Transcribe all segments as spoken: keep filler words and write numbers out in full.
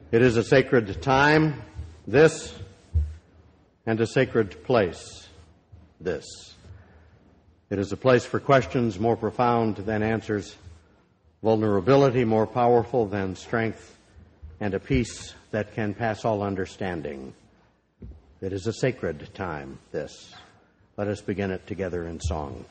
It is a sacred time, this, and a sacred place, this. It is a place for questions more profound than answers, vulnerability more powerful than strength, and a peace that can pass all understanding. It is a sacred time, this. Let us begin it together in song.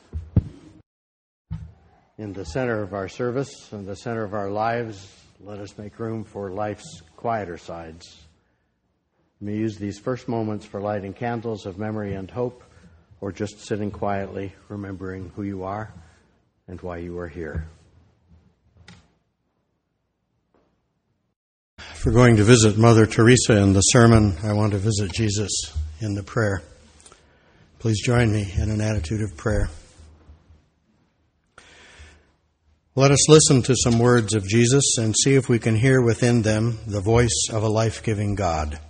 In the center of our service, in the center of our lives, let us make room for life's quieter sides. We may use these first moments for lighting candles of memory and hope, or just sitting quietly, remembering who you are and why you are here. If we're going to visit Mother Teresa in the sermon, I want to visit Jesus in the prayer. Please join me in an attitude of prayer. Let us listen to some words of Jesus and see if we can hear within them the voice of a life-giving God.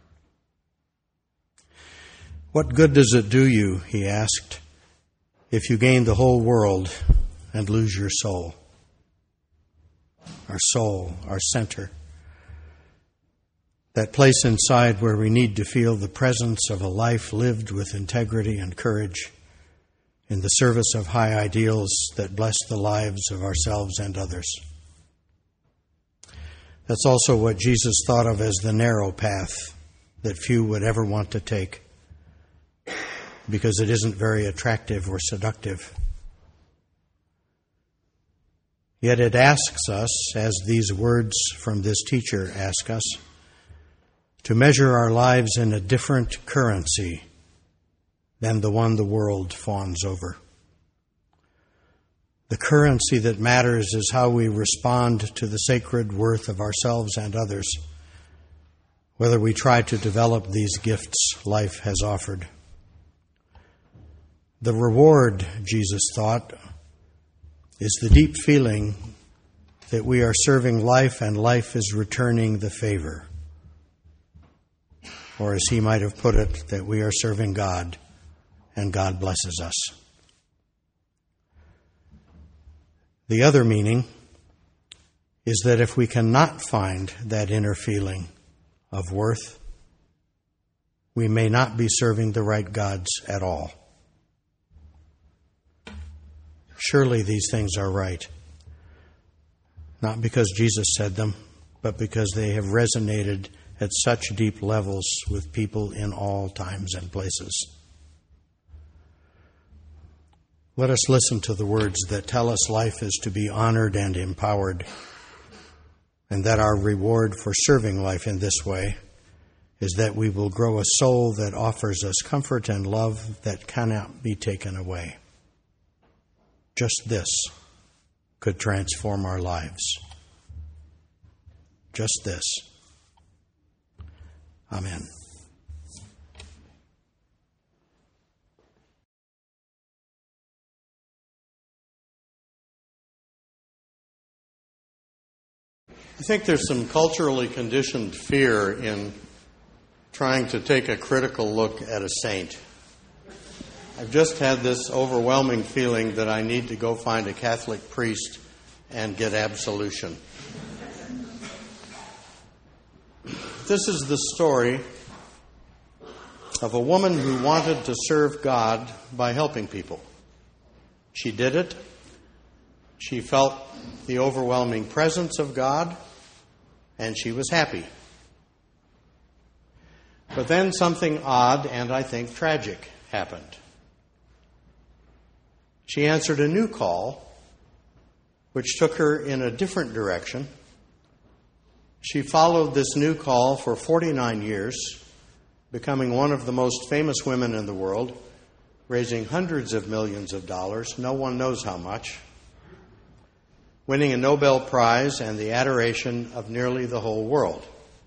What good does it do you, he asked, if you gain the whole world and lose your soul? Our soul, our center. That place inside where we need to feel the presence of a life lived with integrity and courage in the service of high ideals that bless the lives of ourselves and others. That's also what Jesus thought of as the narrow path that few would ever want to take because it isn't very attractive or seductive. Yet it asks us, as these words from this teacher ask us, to measure our lives in a different currency than the one the world fawns over. The currency that matters is how we respond to the sacred worth of ourselves and others, whether we try to develop these gifts life has offered. The reward, Jesus thought, is the deep feeling that we are serving life and life is returning the favor. Or as he might have put it, that we are serving God and God blesses us. The other meaning is that if we cannot find that inner feeling of worth, we may not be serving the right gods at all. Surely these things are right, not because Jesus said them, but because they have resonated at such deep levels with people in all times and places. Let us listen to the words that tell us life is to be honored and empowered, and that our reward for serving life in this way is that we will grow a soul that offers us comfort and love that cannot be taken away. Just this could transform our lives. Just this. Amen. I think there's some culturally conditioned fear in trying to take a critical look at a saint. I've just had this overwhelming feeling that I need to go find a Catholic priest and get absolution. This is the story of a woman who wanted to serve God by helping people. She did it. She felt the overwhelming presence of God, and she was happy. But then something odd and I think tragic happened. She answered a new call, which took her in a different direction. She followed this new call for forty-nine years, becoming one of the most famous women in the world, raising hundreds of millions of dollars, no one knows how much, winning a Nobel Prize and the adoration of nearly the whole world.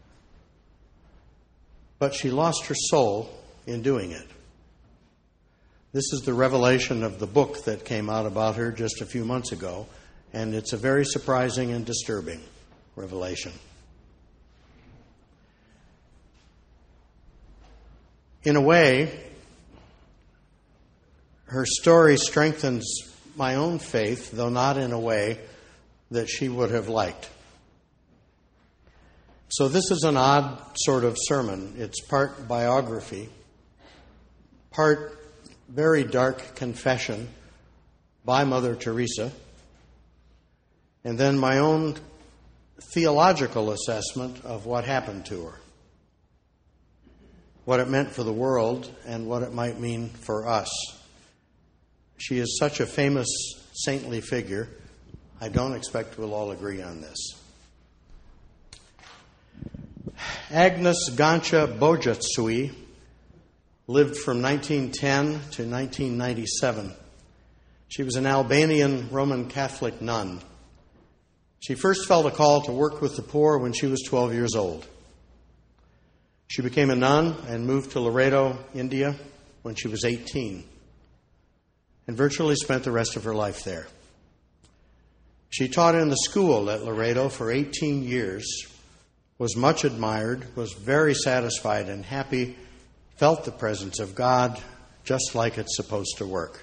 But she lost her soul in doing it. This is the revelation of the book that came out about her just a few months ago, and it's a very surprising and disturbing revelation. In a way, her story strengthens my own faith, though not in a way that she would have liked. So this is an odd sort of sermon. It's part biography, part very dark confession by Mother Teresa, and then my own theological assessment of what happened to her, what it meant for the world, and what it might mean for us. She is such a famous saintly figure, I don't expect we'll all agree on this. Agnes Gancha Bojatsui lived from nineteen ten to nineteen ninety-seven. She was an Albanian Roman Catholic nun. She first felt a call to work with the poor when she was twelve years old. She became a nun and moved to Laredo, India, when she was eighteen, and virtually spent the rest of her life there. She taught in the school at Laredo for eighteen years, was much admired, was very satisfied and happy, felt the presence of God just like it's supposed to work.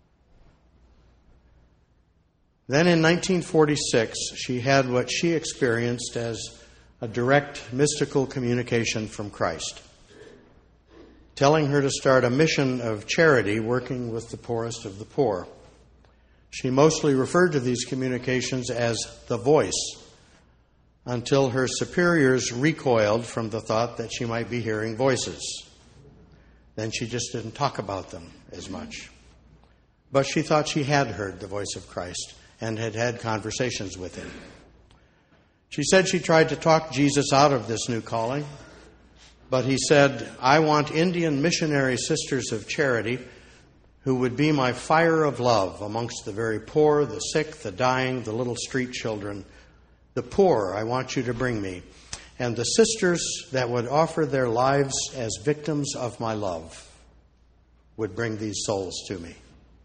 Then in nineteen forty-six, she had what she experienced as a direct mystical communication from Christ, telling her to start a mission of charity working with the poorest of the poor. She mostly referred to these communications as the voice, until her superiors recoiled from the thought that she might be hearing voices. Then she just didn't talk about them as much. But she thought she had heard the voice of Christ and had had conversations with him. She said she tried to talk Jesus out of this new calling, but he said, "I want Indian missionary sisters of charity who would be my fire of love amongst the very poor, the sick, the dying, the little street children. The poor I want you to bring me, and the sisters that would offer their lives as victims of my love would bring these souls to me."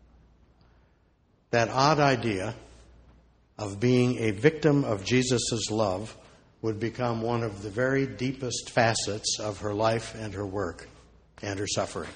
That odd idea of being a victim of Jesus' love would become one of the very deepest facets of her life and her work and her suffering.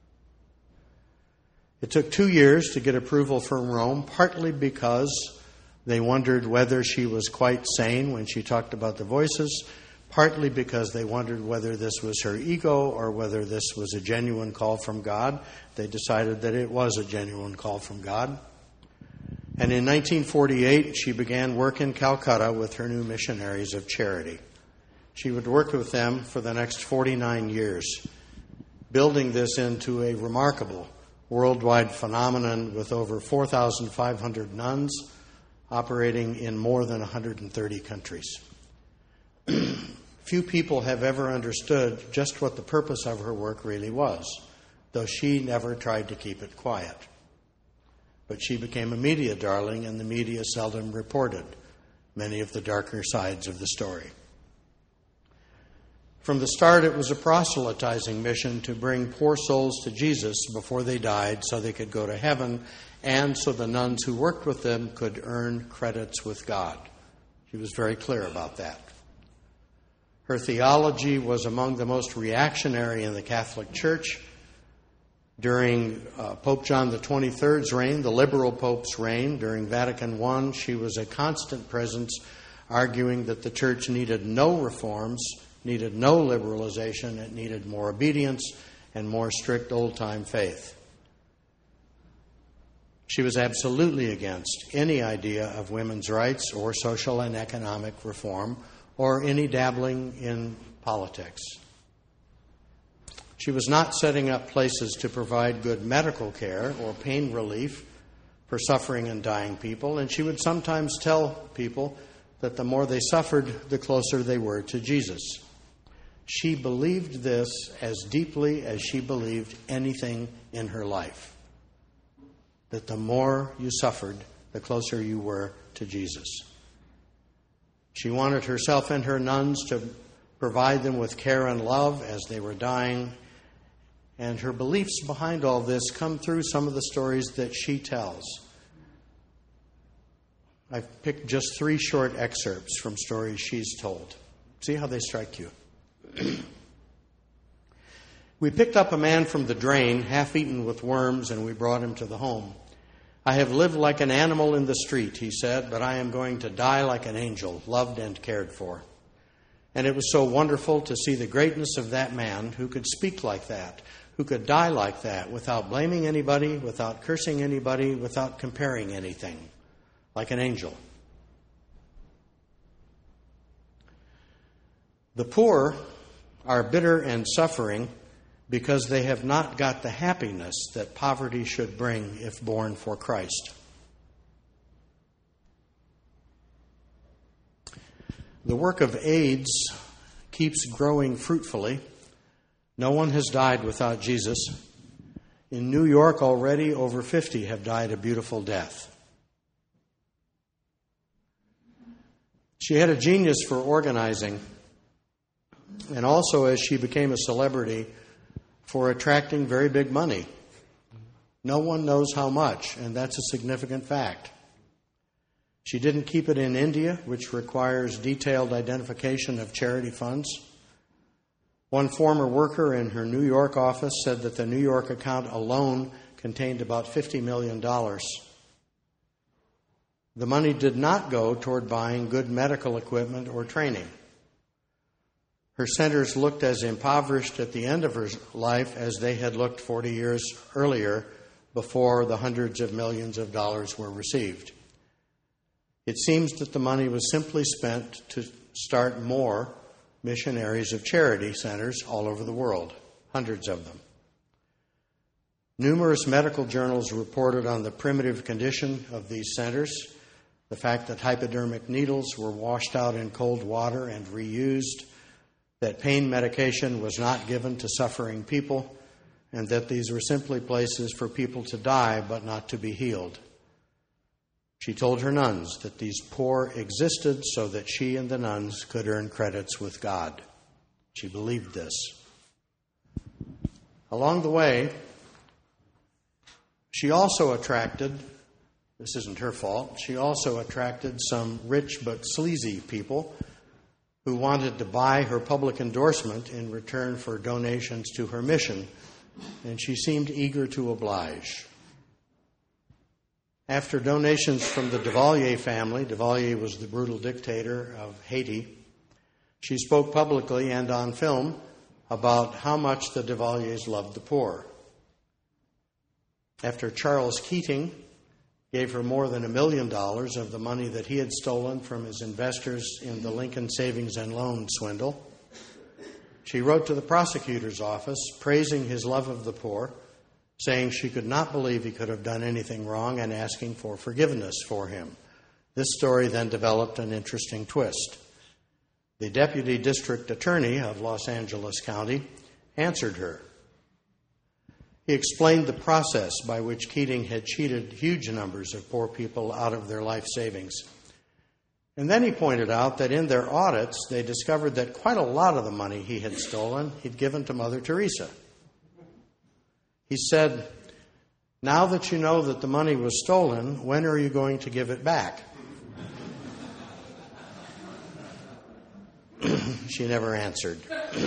It took two years to get approval from Rome, partly because they wondered whether she was quite sane when she talked about the voices, partly because they wondered whether this was her ego or whether this was a genuine call from God. They decided that it was a genuine call from God. And in nineteen forty-eight, she began work in Calcutta with her new missionaries of charity. She would work with them for the next forty-nine years, building this into a remarkable worldwide phenomenon with over four thousand five hundred nuns operating in more than one hundred thirty countries. Few people have ever understood just what the purpose of her work really was, though she never tried to keep it quiet. But she became a media darling, and the media seldom reported many of the darker sides of the story. From the start, it was a proselytizing mission to bring poor souls to Jesus before they died so they could go to heaven, and so the nuns who worked with them could earn credits with God. She was very clear about that. Her theology was among the most reactionary in the Catholic Church. During uh, Pope John the twenty-third's reign, the liberal pope's reign, during Vatican I, she was a constant presence, arguing that the Church needed no reforms, needed no liberalization, it needed more obedience and more strict old-time faith. She was absolutely against any idea of women's rights or social and economic reform or any dabbling in politics. She was not setting up places to provide good medical care or pain relief for suffering and dying people, and she would sometimes tell people that the more they suffered, the closer they were to Jesus. She believed this as deeply as she believed anything in her life, that the more you suffered, the closer you were to Jesus. She wanted herself and her nuns to provide them with care and love as they were dying, and her beliefs behind all this come through some of the stories that she tells. I've picked just three short excerpts from stories she's told. See how they strike you. We picked up a man from the drain, half-eaten with worms, and we brought him to the home. "I have lived like an animal in the street," he said, "but I am going to die like an angel, loved and cared for." And it was so wonderful to see the greatness of that man who could speak like that, who could die like that, without blaming anybody, without cursing anybody, without comparing anything, like an angel. The poor are bitter and suffering because they have not got the happiness that poverty should bring if born for Christ. The work of AIDS keeps growing fruitfully. No one has died without Jesus. In New York already, over fifty have died a beautiful death. She had a genius for organizing, and also, as she became a celebrity, for attracting very big money. No one knows how much, and that's a significant fact. She didn't keep it in India, which requires detailed identification of charity funds. One former worker in her New York office said that the New York account alone contained about fifty million dollars. The money did not go toward buying good medical equipment or training. Her centers looked as impoverished at the end of her life as they had looked forty years earlier, before the hundreds of millions of dollars were received. It seems that the money was simply spent to start more missionaries of charity centers all over the world, hundreds of them. Numerous medical journals reported on the primitive condition of these centers, the fact that hypodermic needles were washed out in cold water and reused, that pain medication was not given to suffering people, and that these were simply places for people to die but not to be healed. She told her nuns that these poor existed so that she and the nuns could earn credits with God. She believed this. Along the way, she also attracted, this isn't her fault, she also attracted some rich but sleazy people who wanted to buy her public endorsement in return for donations to her mission, and she seemed eager to oblige. After donations from the Duvalier family, Duvalier was the brutal dictator of Haiti, she spoke publicly and on film about how much the Duvaliers loved the poor. After Charles Keating gave her more than a million dollars of the money that he had stolen from his investors in the Lincoln Savings and Loan swindle, she wrote to the prosecutor's office praising his love of the poor, saying she could not believe he could have done anything wrong and asking for forgiveness for him. This story then developed an interesting twist. The deputy district attorney of Los Angeles County answered her. He explained the process by which Keating had cheated huge numbers of poor people out of their life savings. And then he pointed out that in their audits, they discovered that quite a lot of the money he had stolen he'd given to Mother Teresa. He said, "Now that you know that the money was stolen, when are you going to give it back?" She never answered.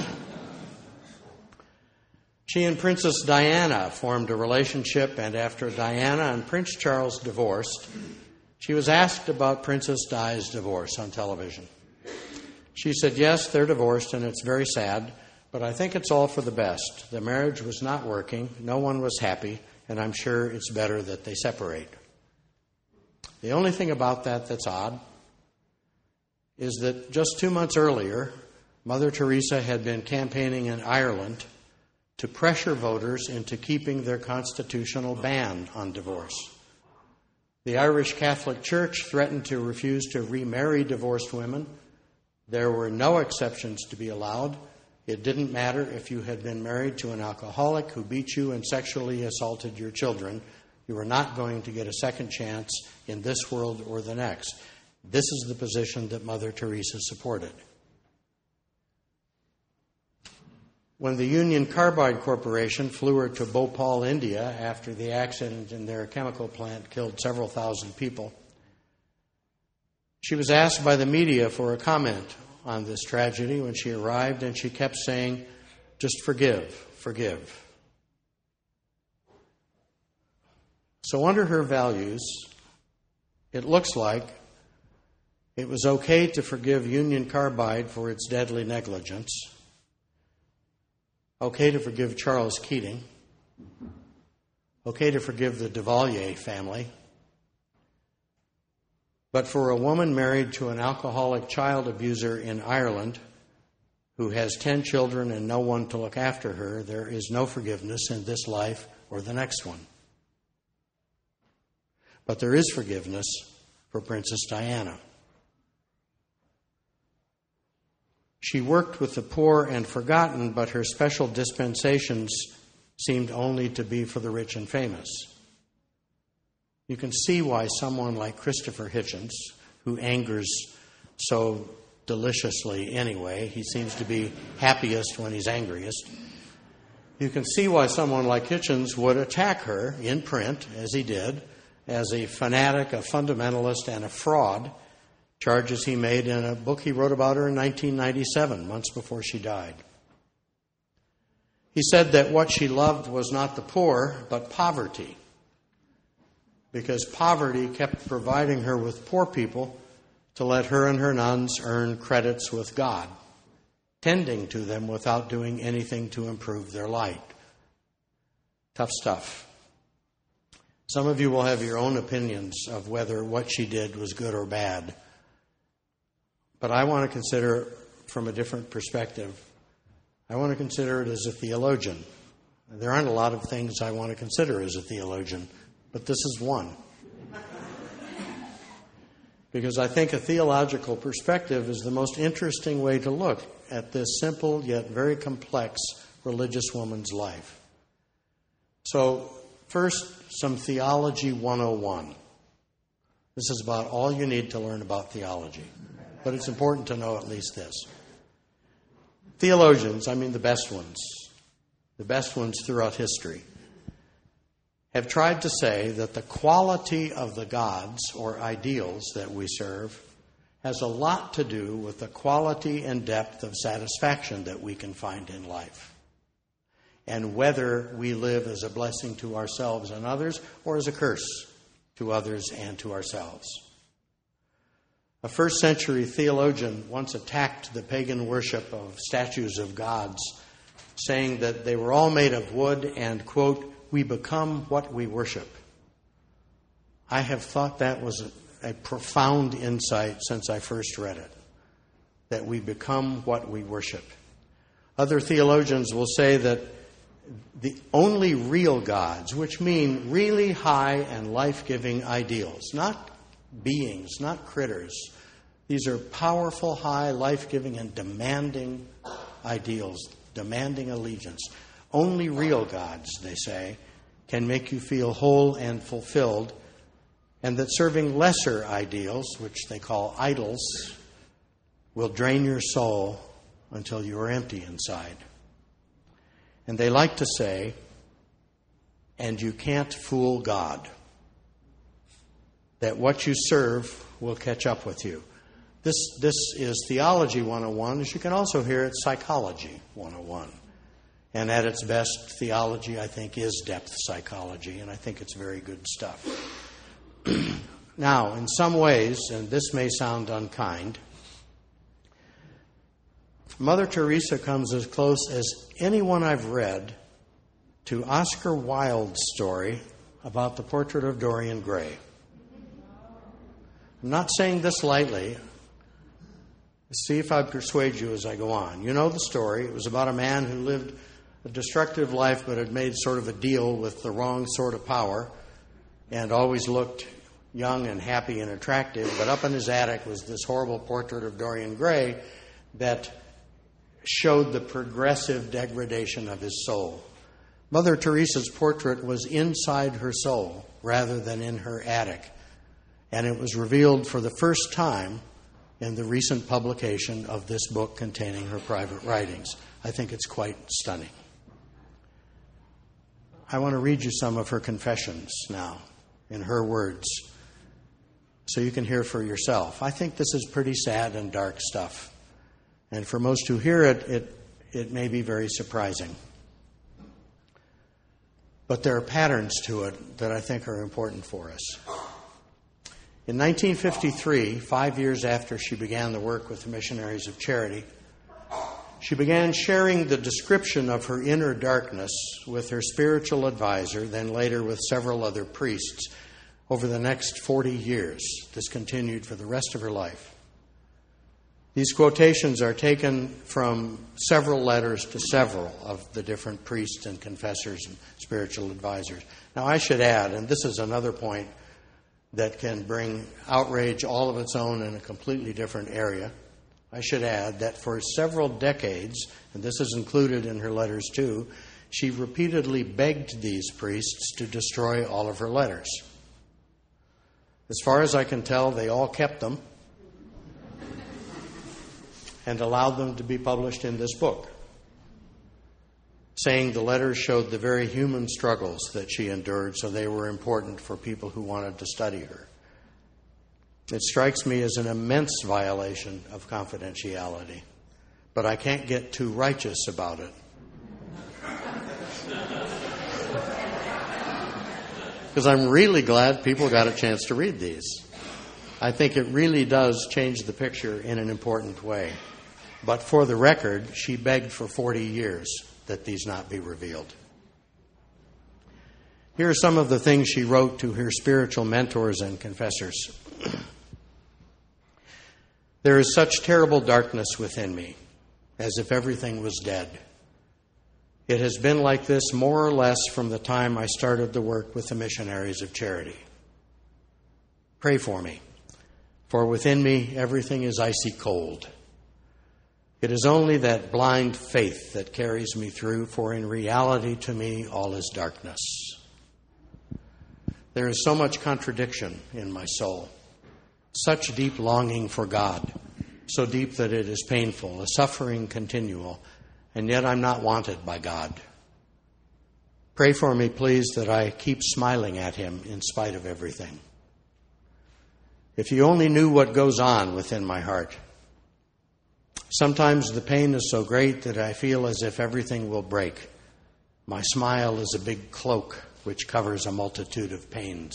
She and Princess Diana formed a relationship, and after Diana and Prince Charles divorced, she was asked about Princess Di's divorce on television. She said, "Yes, they're divorced, and it's very sad, but I think it's all for the best. The marriage was not working, no one was happy, and I'm sure it's better that they separate." The only thing about that that's odd is that just two months earlier, Mother Teresa had been campaigning in Ireland to pressure voters into keeping their constitutional ban on divorce. The Irish Catholic Church threatened to refuse to remarry divorced women. There were no exceptions to be allowed. It didn't matter if you had been married to an alcoholic who beat you and sexually assaulted your children. You were not going to get a second chance in this world or the next. This is the position that Mother Teresa supported. When the Union Carbide Corporation flew her to Bhopal, India, after the accident in their chemical plant killed several thousand people, she was asked by the media for a comment on this tragedy when she arrived, and she kept saying, "Just forgive, forgive." So under her values, it looks like It was okay to forgive Union Carbide for its deadly negligence. Okay to forgive Charles Keating. Okay to forgive the Duvalier family. But for a woman married to an alcoholic child abuser in Ireland who has ten children and no one to look after her, there is no forgiveness in this life or the next one. But there is forgiveness for Princess Diana. She worked with the poor and forgotten, but her special dispensations seemed only to be for the rich and famous. You can see why someone like Christopher Hitchens, who angers so deliciously anyway, he seems to be happiest when he's angriest. You can see why someone like Hitchens would attack her in print, as he did, as a fanatic, a fundamentalist, and a fraud, charges he made in a book he wrote about her in nineteen ninety-seven, months before she died. He said that what she loved was not the poor, but poverty, because poverty kept providing her with poor people to let her and her nuns earn credits with God, tending to them without doing anything to improve their light. Tough stuff. Some of you will have your own opinions of whether what she did was good or bad. But I want to consider it from a different perspective. I want to consider it as a theologian. There aren't a lot of things I want to consider as a theologian, but this is one. Because I think a theological perspective is the most interesting way to look at this simple yet very complex religious woman's life. So, first, some Theology one oh one. This is about all you need to learn about theology. But it's important to know at least this. Theologians, I mean the best ones, the best ones throughout history, have tried to say that the quality of the gods or ideals that we serve has a lot to do with the quality and depth of satisfaction that we can find in life, and whether we live as a blessing to ourselves and others or as a curse to others and to ourselves. A first century theologian once attacked the pagan worship of statues of gods, saying that they were all made of wood and, quote, we become what we worship. I have thought that was a, a profound insight since I first read it, that we become what we worship. Other theologians will say that the only real gods, which mean really high and life-giving ideals, not beings, not critters. These are powerful, high, life-giving, and demanding ideals, demanding allegiance. Only real gods, they say, can make you feel whole and fulfilled, and that serving lesser ideals, which they call idols, will drain your soul until you are empty inside. And they like to say, and you can't fool God, that what you serve will catch up with you. This, this is Theology one oh one, as you can also hear it, Psychology one oh one. And at its best, theology, I think, is depth psychology, and I think it's very good stuff. Now, in some ways, and this may sound unkind, Mother Teresa comes as close as anyone I've read to Oscar Wilde's story about the portrait of Dorian Gray. I'm not saying this lightly. See if I persuade you as I go on. You know the story. It was about a man who lived a destructive life but had made sort of a deal with the wrong sort of power and always looked young and happy and attractive. But up in his attic was this horrible portrait of Dorian Gray that showed the progressive degradation of his soul. Mother Teresa's portrait was inside her soul rather than in her attic. And it was revealed for the first time in the recent publication of this book containing her private writings. I think it's quite stunning. I want to read you some of her confessions now, in her words, so you can hear for yourself. I think this is pretty sad and dark stuff. And for most who hear it, it, it may be very surprising. But there are patterns to it that I think are important for us. In nineteen fifty-three, five years after she began the work with the Missionaries of Charity, she began sharing the description of her inner darkness with her spiritual advisor, then later with several other priests. Over the next forty years, this continued for the rest of her life. These quotations are taken from several letters to several of the different priests and confessors and spiritual advisors. Now, I should add, and this is another point that can bring outrage all of its own in a completely different area, I should add that for several decades, and this is included in her letters too, she repeatedly begged these priests to destroy all of her letters. As far as I can tell, they all kept them and allowed them to be published in this book, saying the letters showed the very human struggles that she endured, so they were important for people who wanted to study her. It strikes me as an immense violation of confidentiality, but I can't get too righteous about it. Because I'm really glad people got a chance to read these. I think it really does change the picture in an important way. But for the record, she begged for forty years that these not be revealed. Here are some of the things she wrote to her spiritual mentors and confessors. There is such terrible darkness within me, as if everything was dead. It has been like this more or less from the time I started the work with the Missionaries of Charity. Pray for me, for within me everything is icy cold. It is only that blind faith that carries me through, for in reality to me all is darkness. There is so much contradiction in my soul, such deep longing for God, so deep that it is painful, a suffering continual, and yet I'm not wanted by God. Pray for me, please, that I keep smiling at Him in spite of everything. If you only knew what goes on within my heart. Sometimes the pain is so great that I feel as if everything will break. My smile is a big cloak which covers a multitude of pains.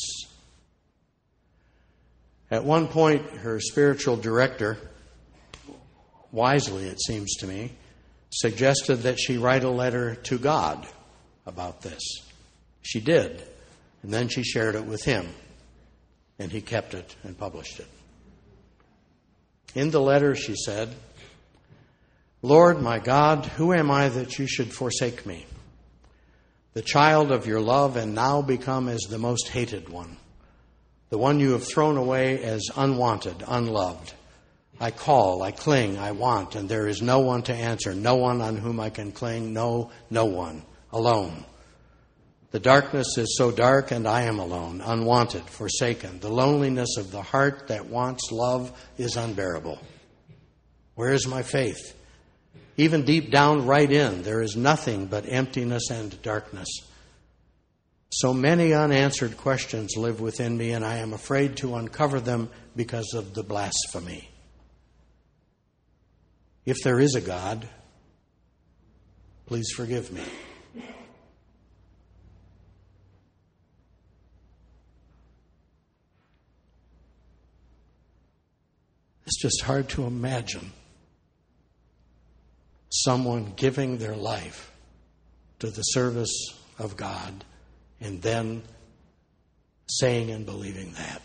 At one point, her spiritual director, wisely it seems to me, suggested that she write a letter to God about this. She did, and then she shared it with Him, and He kept it and published it. In the letter, she said, Lord, my God, who am I that you should forsake me? The child of your love, and now become as the most hated one, the one you have thrown away as unwanted, unloved. I call, I cling, I want, and there is no one to answer, no one on whom I can cling, no, no one, alone. The darkness is so dark, and I am alone, unwanted, forsaken. The loneliness of the heart that wants love is unbearable. Where is my faith? Even deep down, right in, there is nothing but emptiness and darkness. So many unanswered questions live within me, and I am afraid to uncover them because of the blasphemy. If there is a God, please forgive me. It's just hard to imagine someone giving their life to the service of God and then saying and believing that.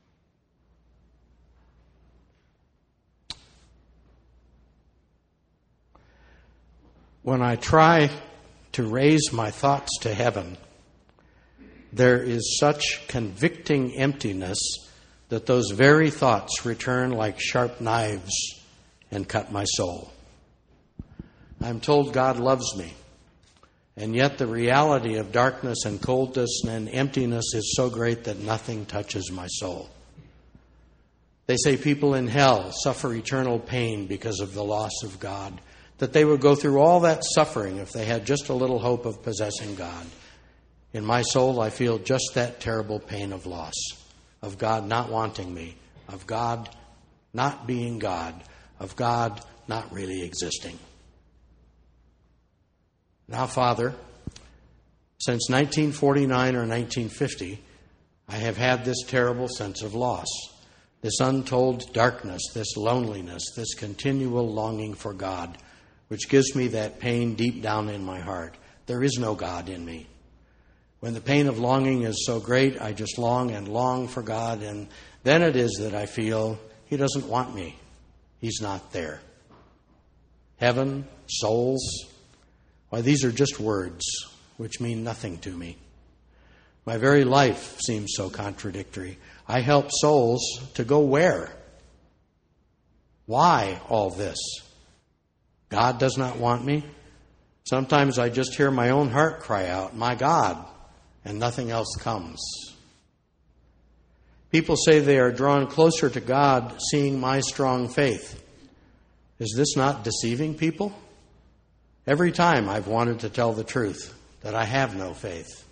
When I try to raise my thoughts to heaven, there is such convicting emptiness that those very thoughts return like sharp knives and cut my soul. I'm told God loves me, and yet the reality of darkness and coldness and emptiness is so great that nothing touches my soul. They say people in hell suffer eternal pain because of the loss of God, that they would go through all that suffering if they had just a little hope of possessing God. In my soul, I feel just that terrible pain of loss, of God not wanting me, of God not being God, of God not really existing. Now, Father, since nineteen forty-nine or nineteen fifty, I have had this terrible sense of loss, this untold darkness, this loneliness, this continual longing for God, which gives me that pain deep down in my heart. There is no God in me. When the pain of longing is so great, I just long and long for God, and then it is that I feel He doesn't want me. He's not there. Heaven, souls, why, these are just words which mean nothing to me. My very life seems so contradictory. I help souls to go where? Why all this? God does not want me? Sometimes I just hear my own heart cry out, my God, and nothing else comes. People say they are drawn closer to God seeing my strong faith. Is this not deceiving people? Every time I've wanted to tell the truth, that I have no faith.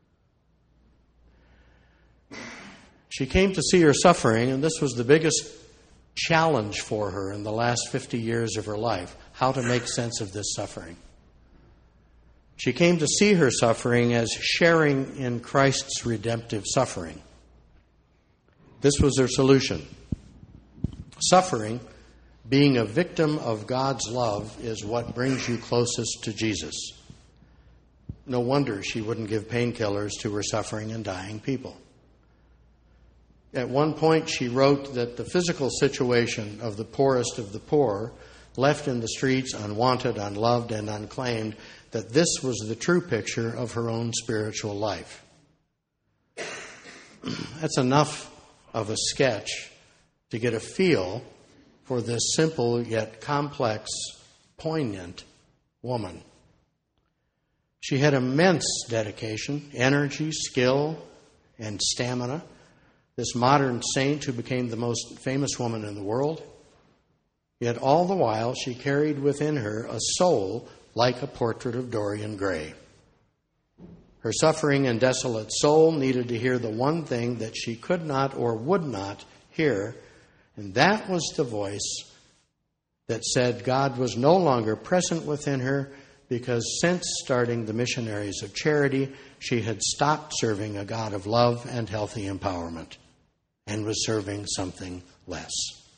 She came to see her suffering, and this was the biggest challenge for her in the last fifty years of her life, how to make sense of this suffering. She came to see her suffering as sharing in Christ's redemptive suffering. This was her solution. Suffering, being a victim of God's love, is what brings you closest to Jesus. No wonder she wouldn't give painkillers to her suffering and dying people. At one point, she wrote that the physical situation of the poorest of the poor, left in the streets, unwanted, unloved, and unclaimed, that this was the true picture of her own spiritual life. That's enough of a sketch to get a feel for this simple yet complex, poignant woman. She had immense dedication, energy, skill, and stamina. This modern saint who became the most famous woman in the world. Yet all the while she carried within her a soul like a portrait of Dorian Gray. Her suffering and desolate soul needed to hear the one thing that she could not or would not hear, and that was the voice that said God was no longer present within her because since starting the Missionaries of Charity, she had stopped serving a God of love and healthy empowerment and was serving something less.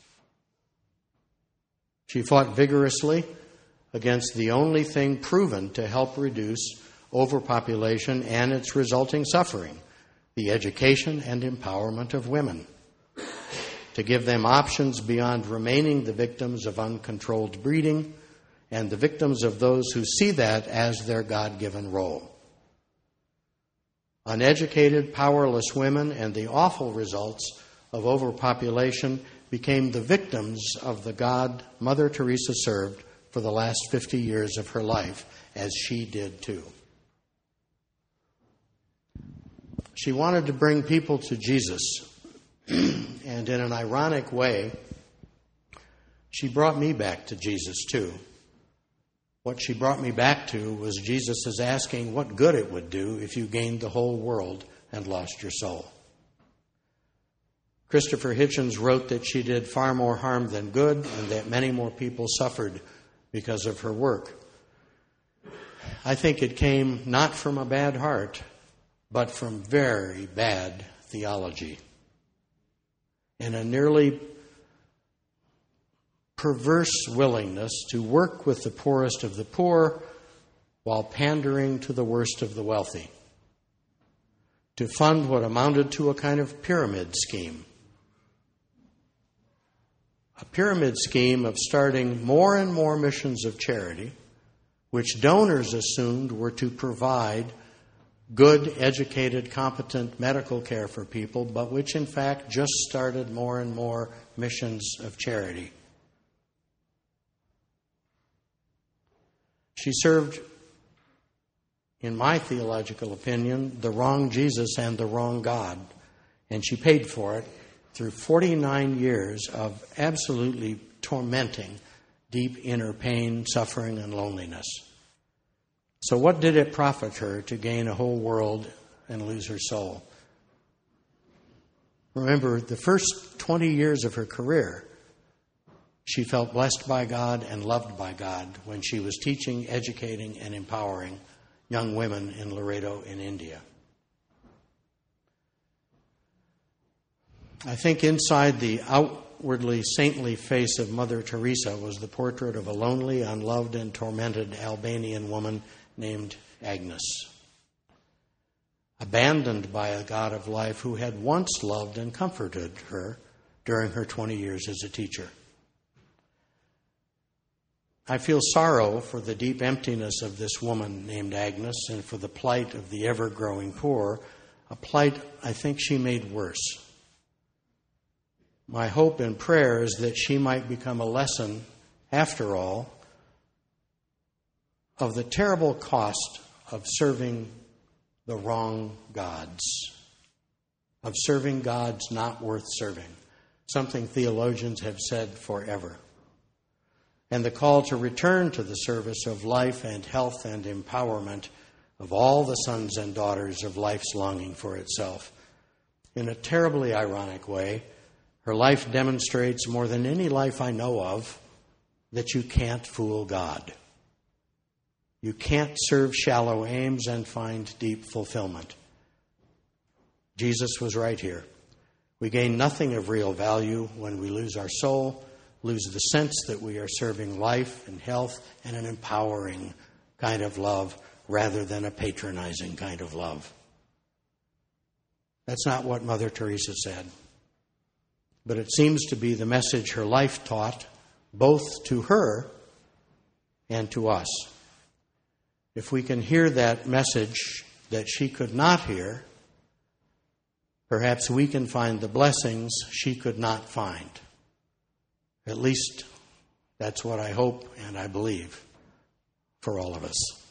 She fought vigorously against the only thing proven to help reduce overpopulation and its resulting suffering, the education and empowerment of women, to give them options beyond remaining the victims of uncontrolled breeding and the victims of those who see that as their God-given role. Uneducated, powerless women and the awful results of overpopulation became the victims of the God Mother Teresa served for the last fifty years of her life, as she did too. She wanted to bring people to Jesus, and in an ironic way, she brought me back to Jesus too. What she brought me back to was Jesus' asking what good it would do if you gained the whole world and lost your soul. Christopher Hitchens wrote that she did far more harm than good and that many more people suffered because of her work. I think it came not from a bad heart, but from very bad theology and a nearly perverse willingness to work with the poorest of the poor while pandering to the worst of the wealthy, to fund what amounted to a kind of pyramid scheme. A pyramid scheme of starting more and more missions of charity, which donors assumed were to provide good, educated, competent medical care for people, but which in fact just started more and more missions of charity. She served, in my theological opinion, the wrong Jesus and the wrong God, and she paid for it through forty-nine years of absolutely tormenting, deep inner pain, suffering, and loneliness. So what did it profit her to gain a whole world and lose her soul? Remember, the first twenty years of her career, she felt blessed by God and loved by God when she was teaching, educating, and empowering young women in Laredo in India. I think inside the outwardly saintly face of Mother Teresa was the portrait of a lonely, unloved, and tormented Albanian woman named Agnes, abandoned by a God of life who had once loved and comforted her during her twenty years as a teacher. I feel sorrow for the deep emptiness of this woman named Agnes and for the plight of the ever-growing poor, a plight I think she made worse. My hope and prayer is that she might become a lesson, after all, of the terrible cost of serving the wrong gods, of serving gods not worth serving, something theologians have said forever, and the call to return to the service of life and health and empowerment of all the sons and daughters of life's longing for itself. In a terribly ironic way, her life demonstrates more than any life I know of that you can't fool God. You can't serve shallow aims and find deep fulfillment. Jesus was right here. We gain nothing of real value when we lose our soul, lose the sense that we are serving life and health and an empowering kind of love rather than a patronizing kind of love. That's not what Mother Teresa said. But it seems to be the message her life taught, both to her and to us. If we can hear that message that she could not hear, perhaps we can find the blessings she could not find. At least that's what I hope and I believe for all of us.